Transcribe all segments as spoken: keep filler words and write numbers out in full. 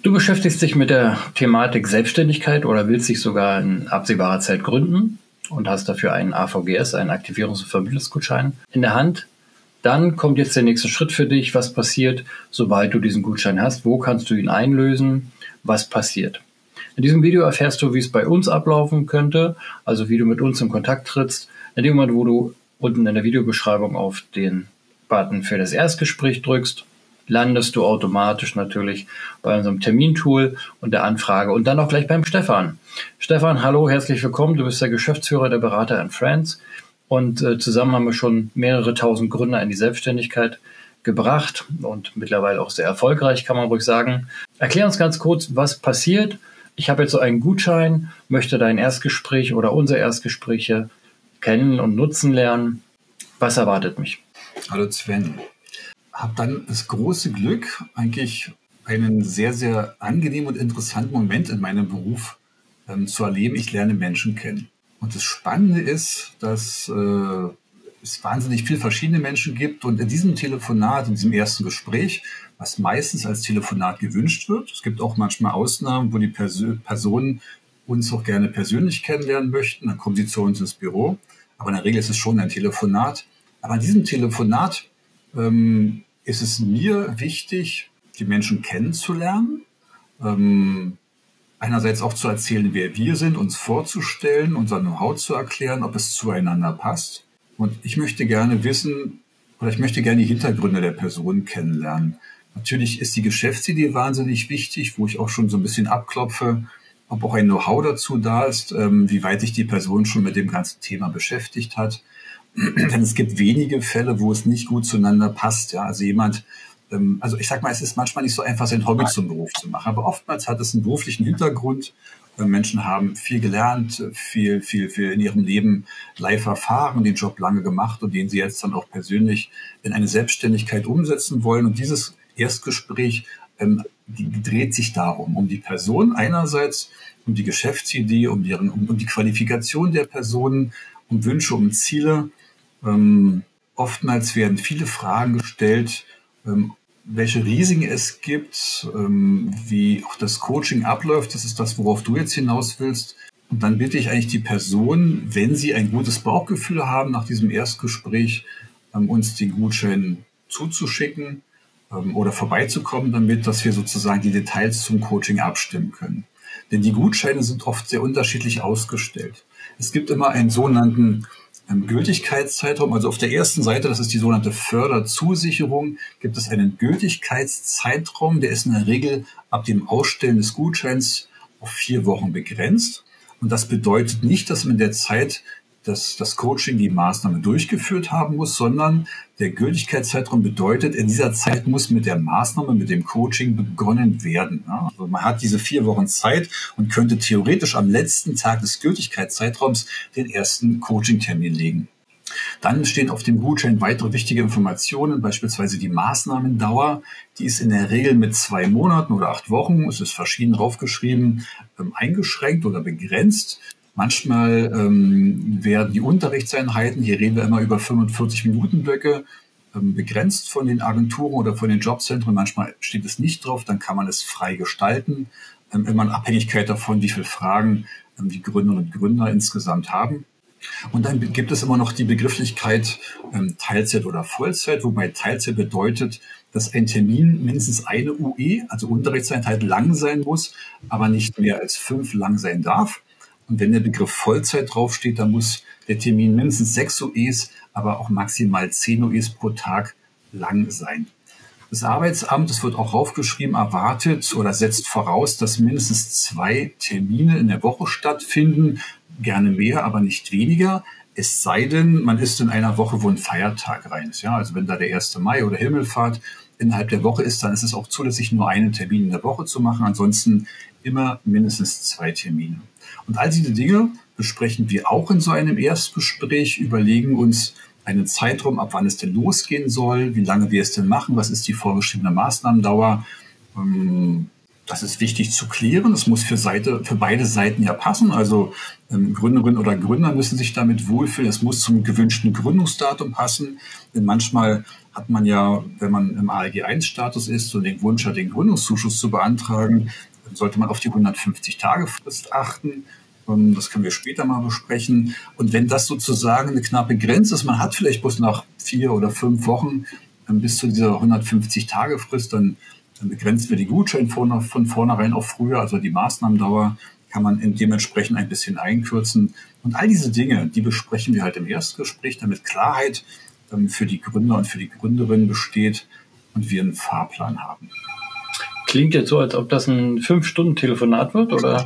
Du beschäftigst dich mit der Thematik Selbstständigkeit oder willst dich sogar in absehbarer Zeit gründen und hast dafür einen A V G S, einen Aktivierungs- und Vermittlungsgutschein, in der Hand. Dann kommt jetzt der nächste Schritt für dich. Was passiert, sobald du diesen Gutschein hast? Wo kannst du ihn einlösen? Was passiert? In diesem Video erfährst du, wie es bei uns ablaufen könnte, also wie du mit uns in Kontakt trittst. In dem Moment, wo du unten in der Videobeschreibung auf den Button für das Erstgespräch drückst, landest du automatisch natürlich bei unserem Termintool und der Anfrage und dann auch gleich beim Stefan. Stefan, hallo, herzlich willkommen. Du bist der Geschäftsführer der Berater and Friends und äh, zusammen haben wir schon mehrere tausend Gründer in die Selbstständigkeit gebracht und mittlerweile auch sehr erfolgreich, kann man ruhig sagen. Erklär uns ganz kurz, was passiert. Ich habe jetzt so einen Gutschein, möchte dein Erstgespräch oder unsere Erstgespräche kennen und nutzen lernen. Was erwartet mich? Hallo Sven. Habe dann das große Glück, eigentlich einen sehr, sehr angenehmen und interessanten Moment in meinem Beruf ähm, zu erleben. Ich lerne Menschen kennen. Und das Spannende ist, dass äh, es wahnsinnig viele verschiedene Menschen gibt. Und in diesem Telefonat, in diesem ersten Gespräch, was meistens als Telefonat gewünscht wird, es gibt auch manchmal Ausnahmen, wo die Persö- Personen uns auch gerne persönlich kennenlernen möchten. Dann kommen sie zu uns ins Büro. Aber in der Regel ist es schon ein Telefonat. Aber in diesem Telefonat ähm, ist es mir wichtig, die Menschen kennenzulernen, ähm, einerseits auch zu erzählen, wer wir sind, uns vorzustellen, unser Know-how zu erklären, ob es zueinander passt. Und ich möchte gerne wissen, oder ich möchte gerne die Hintergründe der Person kennenlernen. Natürlich ist die Geschäftsidee wahnsinnig wichtig, wo ich auch schon so ein bisschen abklopfe, ob auch ein Know-how dazu da ist, ähm, wie weit sich die Person schon mit dem ganzen Thema beschäftigt hat. Denn es gibt wenige Fälle, wo es nicht gut zueinander passt. Ja, also jemand, ähm, also ich sag mal, es ist manchmal nicht so einfach, sein Hobby zum Beruf zu machen. Aber oftmals hat es einen beruflichen Hintergrund. Äh, Menschen haben viel gelernt, viel, viel, viel in ihrem Leben live erfahren, den Job lange gemacht und den sie jetzt dann auch persönlich in eine Selbstständigkeit umsetzen wollen. Und dieses Erstgespräch ähm, die dreht sich darum, um die Person einerseits, um die Geschäftsidee, um, deren, um, um die Qualifikation der Personen, um Wünsche, um Ziele. Ähm, oftmals werden viele Fragen gestellt, ähm, welche Risiken es gibt, ähm, wie auch das Coaching abläuft. Das ist das, worauf du jetzt hinaus willst. Und dann bitte ich eigentlich die Person, wenn sie ein gutes Bauchgefühl haben nach diesem Erstgespräch, ähm, uns den Gutschein zuzuschicken ähm, oder vorbeizukommen damit, dass wir sozusagen die Details zum Coaching abstimmen können. Denn die Gutscheine sind oft sehr unterschiedlich ausgestellt. Es gibt immer einen sogenannten Gültigkeitszeitraum, also auf der ersten Seite, das ist die sogenannte Förderzusicherung, gibt es einen Gültigkeitszeitraum, der ist in der Regel ab dem Ausstellen des Gutscheins auf vier Wochen begrenzt. Und das bedeutet nicht, dass man in der Zeit das, das Coaching, die Maßnahme durchgeführt haben muss, sondern der Gültigkeitszeitraum bedeutet, in dieser Zeit muss mit der Maßnahme, mit dem Coaching begonnen werden. Ja, also man hat diese vier Wochen Zeit und könnte theoretisch am letzten Tag des Gültigkeitszeitraums den ersten Coaching-Termin legen. Dann stehen auf dem Gutschein weitere wichtige Informationen, beispielsweise die Maßnahmendauer. Die ist in der Regel mit zwei Monaten oder acht Wochen, es ist verschieden draufgeschrieben, eingeschränkt oder begrenzt. Manchmal ähm, werden die Unterrichtseinheiten, hier reden wir immer über fünfundvierzig Minuten Blöcke, ähm, begrenzt von den Agenturen oder von den Jobzentren. Manchmal steht es nicht drauf, dann kann man es frei gestalten, ähm, immer in Abhängigkeit davon, wie viele Fragen ähm, die Gründerinnen und Gründer insgesamt haben. Und dann gibt es immer noch die Begrifflichkeit ähm, Teilzeit oder Vollzeit, wobei Teilzeit bedeutet, dass ein Termin mindestens eine U E, also Unterrichtseinheit, lang sein muss, aber nicht mehr als fünf lang sein darf. Und wenn der Begriff Vollzeit draufsteht, dann muss der Termin mindestens sechs U Es, aber auch maximal zehn U Es pro Tag lang sein. Das Arbeitsamt, das wird auch aufgeschrieben, erwartet oder setzt voraus, dass mindestens zwei Termine in der Woche stattfinden. Gerne mehr, aber nicht weniger. Es sei denn, man ist in einer Woche, wo ein Feiertag rein ist. Ja, also wenn da der erste Mai oder Himmelfahrt innerhalb der Woche ist, dann ist es auch zulässig, nur einen Termin in der Woche zu machen. Ansonsten immer mindestens zwei Termine. Und all diese Dinge besprechen wir auch in so einem Erstgespräch, überlegen uns einen Zeitraum, ab wann es denn losgehen soll, wie lange wir es denn machen, was ist die vorgeschriebene Maßnahmendauer. Das ist wichtig zu klären. Es muss für, Seite, für beide Seiten ja passen. Also ähm, Gründerinnen oder Gründer müssen sich damit wohlfühlen. Es muss zum gewünschten Gründungsdatum passen. Denn manchmal hat man ja, wenn man im A L G eins Status ist und den Wunsch hat, den Gründungszuschuss zu beantragen, dann sollte man auf die hundertfünfzig Tage Frist achten. Das können wir später mal besprechen. Und wenn das sozusagen eine knappe Grenze ist, man hat vielleicht bloß nach vier oder fünf Wochen bis zu dieser hundertfünfzig Tage Frist, dann, dann begrenzen wir die Gutscheine von, von vornherein auf früher, also die Maßnahmendauer kann man dementsprechend ein bisschen einkürzen. Und all diese Dinge, die besprechen wir halt im Erstgespräch, damit Klarheit ähm, für die Gründer und für die Gründerinnen besteht und wir einen Fahrplan haben. Klingt jetzt so, als ob das ein fünf-Stunden-Telefonat wird, oder?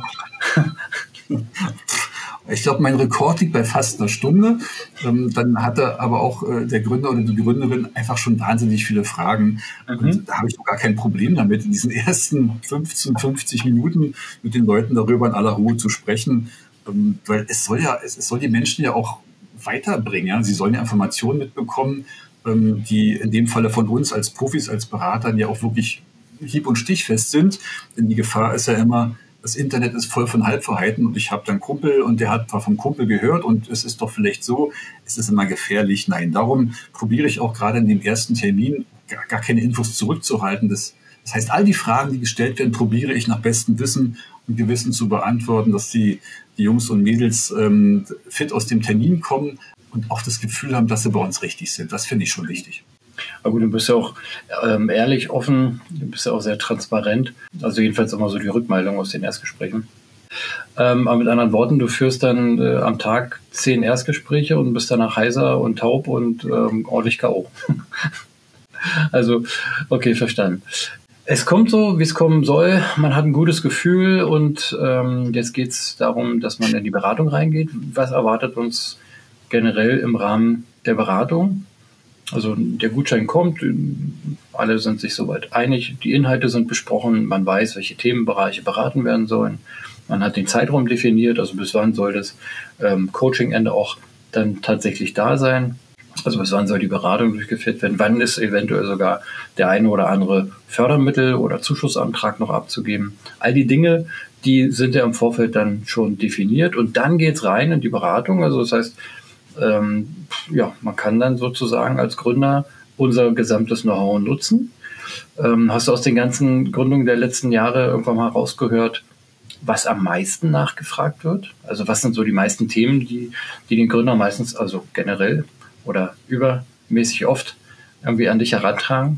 Ich glaube, mein Rekord liegt bei fast einer Stunde. Ähm, dann hatte aber auch äh, der Gründer oder die Gründerin einfach schon wahnsinnig viele Fragen. Mhm. Und da habe ich doch gar kein Problem damit, in diesen ersten fünfzehn, fünfzig Minuten mit den Leuten darüber in aller Ruhe zu sprechen. Ähm, weil es soll ja, es, es soll die Menschen ja auch weiterbringen. Ja? Sie sollen ja Informationen mitbekommen, ähm, die in dem Falle von uns als Profis, als Beratern ja auch wirklich hieb- und stichfest sind. Denn die Gefahr ist ja immer, das Internet ist voll von Halbwahrheiten und ich habe dann einen Kumpel und der hat vom Kumpel gehört und es ist doch vielleicht so, es ist immer gefährlich. Nein, darum probiere ich auch gerade in dem ersten Termin gar, gar keine Infos zurückzuhalten. Das, das heißt, all die Fragen, die gestellt werden, probiere ich nach bestem Wissen und Gewissen zu beantworten, dass die, die Jungs und Mädels ähm, fit aus dem Termin kommen und auch das Gefühl haben, dass sie bei uns richtig sind. Das finde ich schon wichtig. Aber gut, du bist ja auch ähm, ehrlich, offen, du bist ja auch sehr transparent. Also jedenfalls immer so die Rückmeldung aus den Erstgesprächen. Ähm, aber mit anderen Worten, du führst dann äh, am Tag zehn Erstgespräche und bist danach heiser und taub und ähm, ordentlich K O Also, okay, verstanden. Es kommt so, wie es kommen soll. Man hat ein gutes Gefühl und ähm, jetzt geht es darum, dass man in die Beratung reingeht. Was erwartet uns generell im Rahmen der Beratung? Also der Gutschein kommt, alle sind sich soweit einig, die Inhalte sind besprochen, man weiß, welche Themenbereiche beraten werden sollen. Man hat den Zeitraum definiert, also bis wann soll das ähm, Coaching-Ende auch dann tatsächlich da sein. Also bis wann soll die Beratung durchgeführt werden, wann ist eventuell sogar der eine oder andere Fördermittel oder Zuschussantrag noch abzugeben. All die Dinge, die sind ja im Vorfeld dann schon definiert und dann geht's rein in die Beratung. Also das heißt, Ähm, ja, man kann dann sozusagen als Gründer unser gesamtes Know-how nutzen. Ähm, hast du aus den ganzen Gründungen der letzten Jahre irgendwann mal rausgehört, was am meisten nachgefragt wird? Also was sind so die meisten Themen, die, die den Gründer meistens, also generell oder übermäßig oft irgendwie an dich herantragen?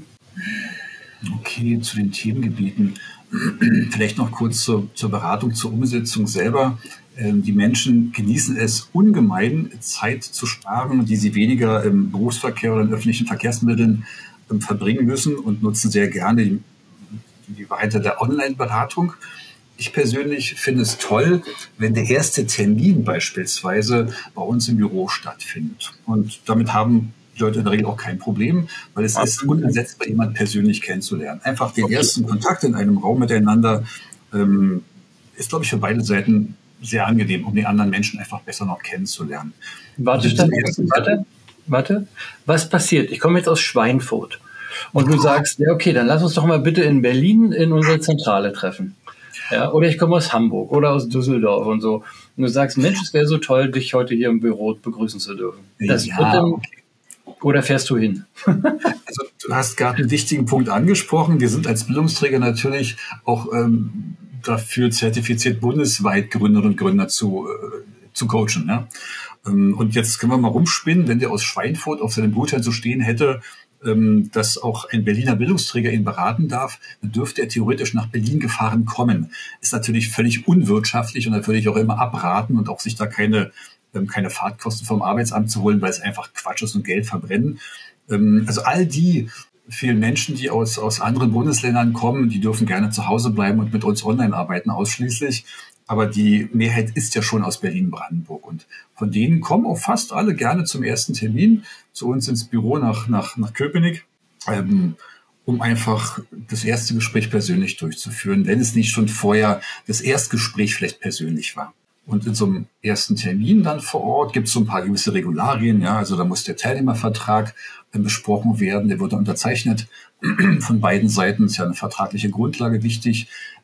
Okay, zu den Themengebieten. Vielleicht noch kurz zur, zur Beratung, zur Umsetzung selber. Die Menschen genießen es ungemein, Zeit zu sparen, die sie weniger im Berufsverkehr oder in öffentlichen Verkehrsmitteln verbringen müssen und nutzen sehr gerne die, die Variante der Online-Beratung. Ich persönlich finde es toll, wenn der erste Termin beispielsweise bei uns im Büro stattfindet. Und damit haben die Leute in der Regel auch kein Problem, weil es ist unersetzbar, jemanden persönlich kennenzulernen. Einfach den okay. ersten Kontakt in einem Raum miteinander ähm, ist, glaube ich, für beide Seiten sehr angenehm, um die anderen Menschen einfach besser noch kennenzulernen. Warte, Stadt, warte, warte. Was passiert? Ich komme jetzt aus Schweinfurt und du sagst, ja okay, dann lass uns doch mal bitte in Berlin in unsere Zentrale treffen. Ja, oder ich komme aus Hamburg oder aus Düsseldorf und so. Und du sagst, Mensch, es wäre so toll, dich heute hier im Büro begrüßen zu dürfen. Das ja, wird dann, okay. Oder fährst du hin? Also du hast gerade einen wichtigen Punkt angesprochen. Wir sind als Bildungsträger natürlich auch ähm, dafür zertifiziert, bundesweit Gründerinnen und Gründer zu, äh, zu coachen. Ne? Ähm, und jetzt können wir mal rumspinnen, wenn der aus Schweinfurt auf seinem Gutschein so stehen hätte, ähm, dass auch ein Berliner Bildungsträger ihn beraten darf, dann dürfte er theoretisch nach Berlin gefahren kommen. Ist natürlich völlig unwirtschaftlich und da würde ich auch immer abraten und auch sich da keine, ähm, keine Fahrtkosten vom Arbeitsamt zu holen, weil es einfach Quatsch ist und Geld verbrennen. Ähm, also all die vielen Menschen, die aus, aus anderen Bundesländern kommen, die dürfen gerne zu Hause bleiben und mit uns online arbeiten ausschließlich. Aber die Mehrheit ist ja schon aus Berlin-Brandenburg. Und von denen kommen auch fast alle gerne zum ersten Termin zu uns ins Büro nach, nach, nach Köpenick, ähm, um einfach das erste Gespräch persönlich durchzuführen, wenn es nicht schon vorher das Erstgespräch vielleicht persönlich war. Und in so einem ersten Termin dann vor Ort gibt es so ein paar gewisse Regularien. Ja, also da muss der Teilnehmervertrag äh, besprochen werden. Der wird unterzeichnet von beiden Seiten. Ist ja eine vertragliche Grundlage wichtig.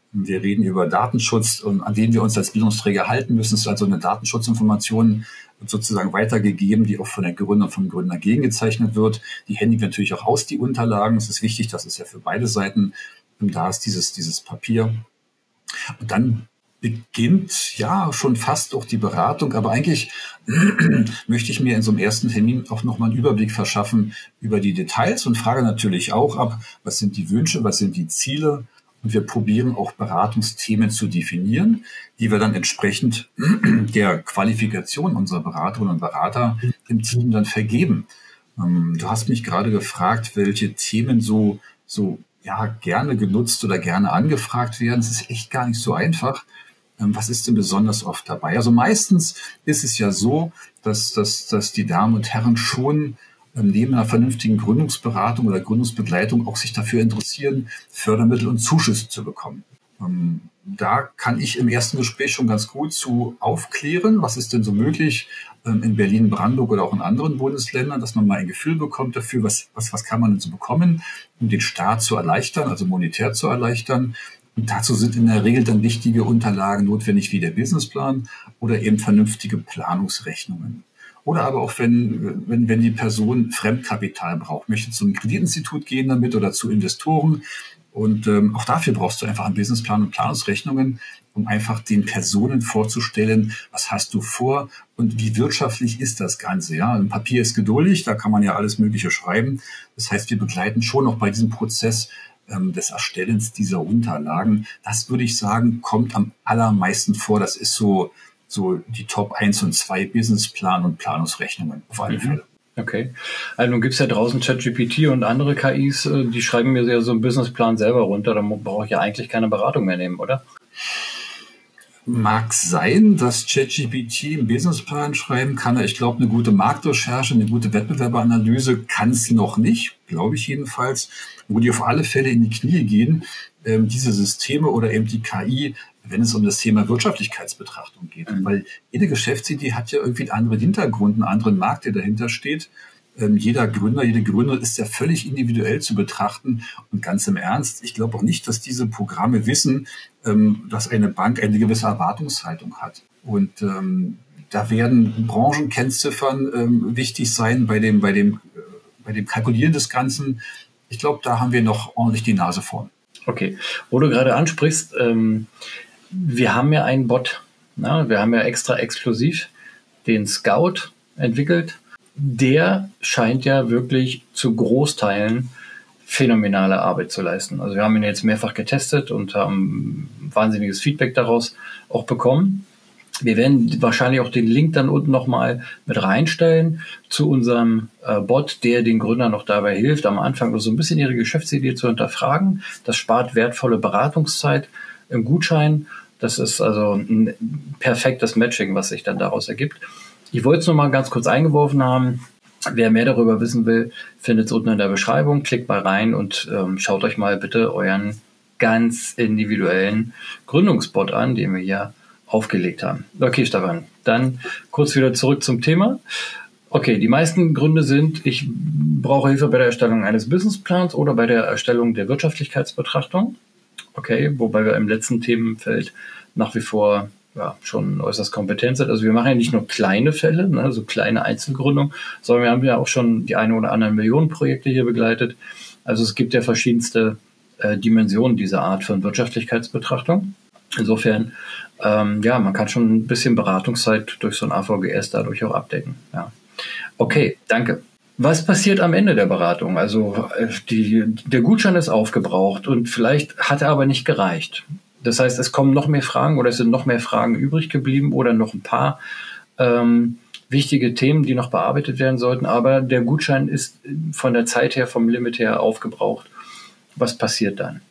Wir reden über Datenschutz, an den wir uns als Bildungsträger halten müssen. Es ist also eine Datenschutzinformation sozusagen weitergegeben, die auch von der Gründer und vom Gründer gegengezeichnet wird. Die händigen wir natürlich auch aus, die Unterlagen. Es ist wichtig, das ist ja für beide Seiten. Da ist dieses, dieses Papier. Und dann beginnt ja schon fast auch die Beratung, aber eigentlich möchte ich mir in so einem ersten Termin auch nochmal einen Überblick verschaffen über die Details und frage natürlich auch ab, was sind die Wünsche, was sind die Ziele, und wir probieren auch Beratungsthemen zu definieren, die wir dann entsprechend der Qualifikation unserer Beraterinnen und Berater im Team dann vergeben. Du hast mich gerade gefragt, welche Themen so, so ja, gerne genutzt oder gerne angefragt werden. Es ist echt gar nicht so einfach. Was ist denn besonders oft dabei? Also meistens ist es ja so, dass, dass, dass die Damen und Herren schon neben einer vernünftigen Gründungsberatung oder Gründungsbegleitung auch sich dafür interessieren, Fördermittel und Zuschüsse zu bekommen. Da kann ich im ersten Gespräch schon ganz gut zu aufklären, was ist denn so möglich in Berlin, Brandenburg oder auch in anderen Bundesländern, dass man mal ein Gefühl bekommt dafür, was, was, was kann man denn so bekommen, um den Staat zu erleichtern, also monetär zu erleichtern. Und dazu sind in der Regel dann wichtige Unterlagen notwendig wie der Businessplan oder eben vernünftige Planungsrechnungen. Oder aber auch, wenn, wenn, wenn die Person Fremdkapital braucht, möchte zum Kreditinstitut gehen damit oder zu Investoren. Und ähm, auch dafür brauchst du einfach einen Businessplan und Planungsrechnungen, um einfach den Personen vorzustellen, was hast du vor und wie wirtschaftlich ist das Ganze. Ja, ein Papier ist geduldig, da kann man ja alles Mögliche schreiben. Das heißt, wir begleiten schon auch bei diesem Prozess ähm, des Erstellens dieser Unterlagen. Das würde ich sagen, kommt am allermeisten vor. Das ist so, so die Top eins und zwei Businessplan und Planungsrechnungen auf alle mhm. Fälle. Okay. Also nun gibt es ja draußen ChatGPT und andere K Is, die schreiben mir ja so einen Businessplan selber runter. Da brauche ich ja eigentlich keine Beratung mehr nehmen, oder? Mag sein, dass ChatGPT einen Businessplan schreiben kann. Ich glaube, eine gute Marktrecherche, eine gute Wettbewerberanalyse kann es noch nicht, glaube ich jedenfalls. Wo die auf alle Fälle in die Knie gehen, ähm, diese Systeme oder eben die K I, wenn es um das Thema Wirtschaftlichkeitsbetrachtung geht. Mhm. Weil jede Geschäftsidee hat ja irgendwie einen anderen Hintergrund, einen anderen Markt, der dahinter steht. Ähm, jeder Gründer, jede Gründerin ist ja völlig individuell zu betrachten. Und ganz im Ernst, ich glaube auch nicht, dass diese Programme wissen, ähm, dass eine Bank eine gewisse Erwartungshaltung hat. Und ähm, da werden Branchenkennziffern ähm, wichtig sein bei dem, bei dem, äh, bei dem Kalkulieren des Ganzen. Ich glaube, da haben wir noch ordentlich die Nase vorn. Okay, wo du gerade ansprichst, ähm, wir haben ja einen Bot, na, wir haben ja extra exklusiv den Scout entwickelt. Der scheint ja wirklich zu Großteilen phänomenale Arbeit zu leisten. Also wir haben ihn jetzt mehrfach getestet und haben wahnsinniges Feedback daraus auch bekommen. Wir werden wahrscheinlich auch den Link dann unten nochmal mit reinstellen zu unserem äh, Bot, der den Gründern noch dabei hilft, am Anfang so ein bisschen ihre Geschäftsidee zu hinterfragen. Das spart wertvolle Beratungszeit im Gutschein. Das ist also ein perfektes Matching, was sich dann daraus ergibt. Ich wollte es nur mal ganz kurz eingeworfen haben. Wer mehr darüber wissen will, findet es unten in der Beschreibung. Klickt mal rein und ähm, schaut euch mal bitte euren ganz individuellen Gründungsbot an, den wir hier aufgelegt haben. Okay, Stefan, dann kurz wieder zurück zum Thema. Okay, die meisten Gründe sind, ich brauche Hilfe bei der Erstellung eines Businessplans oder bei der Erstellung der Wirtschaftlichkeitsbetrachtung. Okay, wobei wir im letzten Themenfeld nach wie vor ja, schon äußerst kompetent sind. Also wir machen ja nicht nur kleine Fälle, ne, so kleine Einzelgründungen, sondern wir haben ja auch schon die eine oder anderen Millionenprojekte hier begleitet. Also es gibt ja verschiedenste äh, Dimensionen dieser Art von Wirtschaftlichkeitsbetrachtung. Insofern, ähm, ja, man kann schon ein bisschen Beratungszeit durch so ein A V G S dadurch auch abdecken. Ja. Okay, danke. Was passiert am Ende der Beratung? Also die, der Gutschein ist aufgebraucht und vielleicht hat er aber nicht gereicht. Das heißt, es kommen noch mehr Fragen oder es sind noch mehr Fragen übrig geblieben oder noch ein paar ähm, wichtige Themen, die noch bearbeitet werden sollten. Aber der Gutschein ist von der Zeit her, vom Limit her aufgebraucht. Was passiert dann?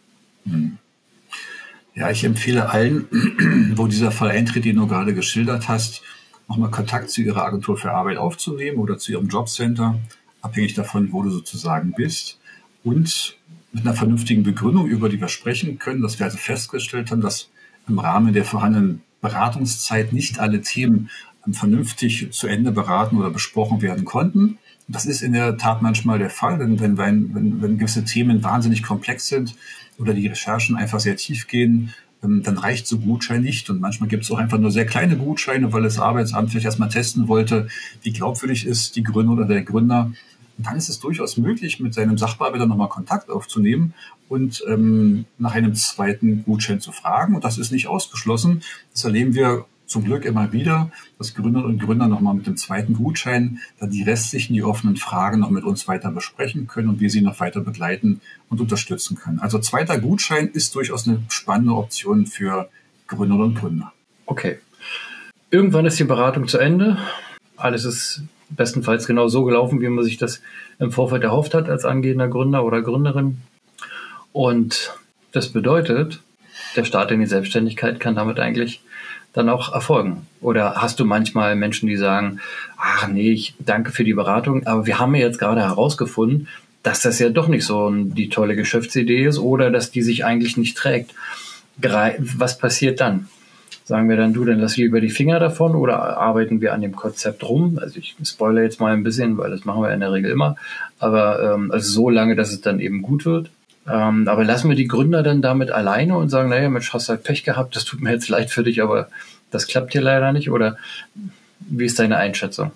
Ja, ich empfehle allen, wo dieser Fall eintritt, den du gerade geschildert hast, nochmal Kontakt zu ihrer Agentur für Arbeit aufzunehmen oder zu ihrem Jobcenter, abhängig davon, wo du sozusagen bist. Und mit einer vernünftigen Begründung, über die wir sprechen können, dass wir also festgestellt haben, dass im Rahmen der vorhandenen Beratungszeit nicht alle Themen vernünftig zu Ende beraten oder besprochen werden konnten. Das ist in der Tat manchmal der Fall, denn wenn, wenn, wenn, wenn gewisse Themen wahnsinnig komplex sind oder die Recherchen einfach sehr tief gehen, ähm, dann reicht so ein Gutschein nicht. Und manchmal gibt es auch einfach nur sehr kleine Gutscheine, weil das Arbeitsamt vielleicht erstmal testen wollte, wie glaubwürdig ist die Gründer oder der Gründer. Und dann ist es durchaus möglich, mit seinem Sachbearbeiter nochmal Kontakt aufzunehmen und ähm, nach einem zweiten Gutschein zu fragen. Und das ist nicht ausgeschlossen. Das erleben wir zum Glück immer wieder, dass Gründerinnen und Gründer nochmal mit dem zweiten Gutschein dann die restlichen, die offenen Fragen noch mit uns weiter besprechen können und wir sie noch weiter begleiten und unterstützen können. Also zweiter Gutschein ist durchaus eine spannende Option für Gründerinnen und Gründer. Okay. Irgendwann ist die Beratung zu Ende. Alles ist bestenfalls genau so gelaufen, wie man sich das im Vorfeld erhofft hat als angehender Gründer oder Gründerin. Und das bedeutet, der Start in die Selbstständigkeit kann damit eigentlich dann auch erfolgen. Oder hast du manchmal Menschen, die sagen, ach nee, ich danke für die Beratung, aber wir haben ja jetzt gerade herausgefunden, dass das ja doch nicht so die tolle Geschäftsidee ist oder dass die sich eigentlich nicht trägt. Was passiert dann? Sagen wir dann, du, dann lass lieber die Finger davon oder arbeiten wir an dem Konzept rum? Also ich spoilere jetzt mal ein bisschen, weil das machen wir in der Regel immer, aber ähm, also so lange, dass es dann eben gut wird. Ähm, aber lassen wir die Gründer dann damit alleine und sagen, naja, Mensch, hast halt Pech gehabt, das tut mir jetzt leid für dich, aber das klappt hier leider nicht? Oder wie ist deine Einschätzung?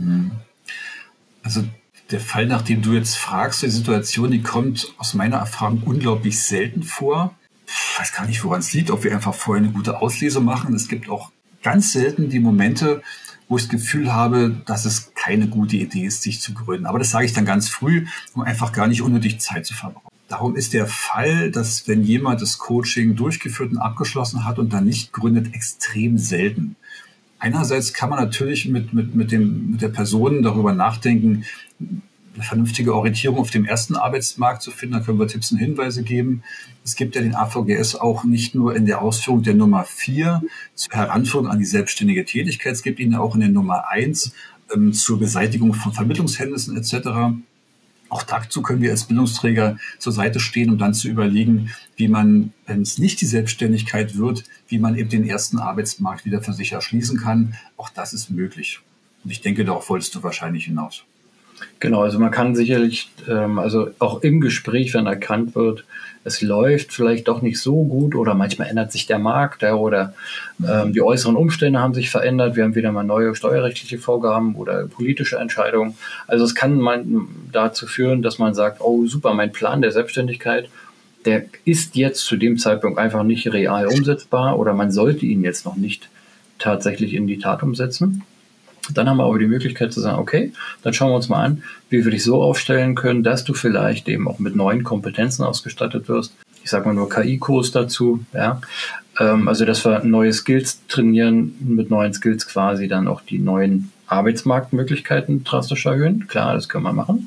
Also der Fall, nach dem du jetzt fragst, die Situation, die kommt aus meiner Erfahrung unglaublich selten vor. Ich weiß gar nicht, woran es liegt, ob wir einfach vorher eine gute Auslese machen. Es gibt auch ganz selten die Momente, wo ich das Gefühl habe, dass es keine gute Idee ist, sich zu gründen. Aber das sage ich dann ganz früh, um einfach gar nicht unnötig Zeit zu verbrauchen. Darum ist der Fall, dass wenn jemand das Coaching durchgeführt und abgeschlossen hat und dann nicht gründet, extrem selten. Einerseits kann man natürlich mit, mit, mit, dem, mit der Person darüber nachdenken, eine vernünftige Orientierung auf dem ersten Arbeitsmarkt zu finden. Da können wir Tipps und Hinweise geben. Es gibt ja den A V G S auch nicht nur in der Ausführung der Nummer vier zur Heranführung an die selbstständige Tätigkeit. Es gibt ihn ja auch in der Nummer eins ähm, zur Beseitigung von Vermittlungshemmnissen et cetera. Auch dazu können wir als Bildungsträger zur Seite stehen, um dann zu überlegen, wie man, wenn es nicht die Selbstständigkeit wird, wie man eben den ersten Arbeitsmarkt wieder für sich erschließen kann. Auch das ist möglich. Und ich denke, darauf wolltest du wahrscheinlich hinaus. Genau, also man kann sicherlich, ähm, also auch im Gespräch, wenn erkannt wird, es läuft vielleicht doch nicht so gut oder manchmal ändert sich der Markt ja, oder ähm, die äußeren Umstände haben sich verändert. Wir haben wieder mal neue steuerrechtliche Vorgaben oder politische Entscheidungen. Also es kann man dazu führen, dass man sagt, oh super, mein Plan der Selbstständigkeit, der ist jetzt zu dem Zeitpunkt einfach nicht real umsetzbar oder man sollte ihn jetzt noch nicht tatsächlich in die Tat umsetzen. Dann haben wir aber die Möglichkeit zu sagen, okay, dann schauen wir uns mal an, wie wir dich so aufstellen können, dass du vielleicht eben auch mit neuen Kompetenzen ausgestattet wirst. Ich sage mal nur K I-Kurs dazu, ja. Ähm, also, dass wir neue Skills trainieren, mit neuen Skills quasi dann auch die neuen Arbeitsmarktmöglichkeiten drastisch erhöhen. Klar, das können wir machen.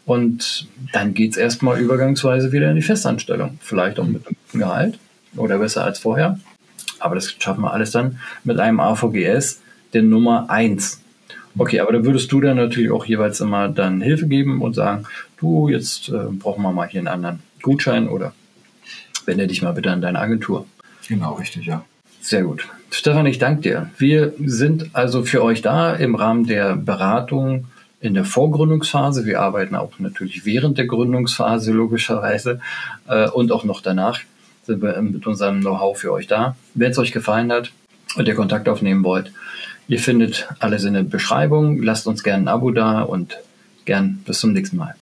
Und dann geht es erstmal übergangsweise wieder in die Festanstellung. Vielleicht auch mit einem Gehalt oder besser als vorher. Aber das schaffen wir alles dann mit einem A V G S der Nummer eins. Okay, aber da würdest du dann natürlich auch jeweils immer dann Hilfe geben und sagen, du, jetzt äh, brauchen wir mal hier einen anderen Gutschein oder wende dich mal bitte an deine Agentur. Genau, richtig, ja. Sehr gut. Stefan, ich danke dir. Wir sind also für euch da im Rahmen der Beratung in der Vorgründungsphase. Wir arbeiten auch natürlich während der Gründungsphase logischerweise äh, und auch noch danach sind wir mit unserem Know-how für euch da. Wenn es euch gefallen hat und ihr Kontakt aufnehmen wollt, ihr findet alles in der Beschreibung. Lasst uns gerne ein Abo da und gern bis zum nächsten Mal.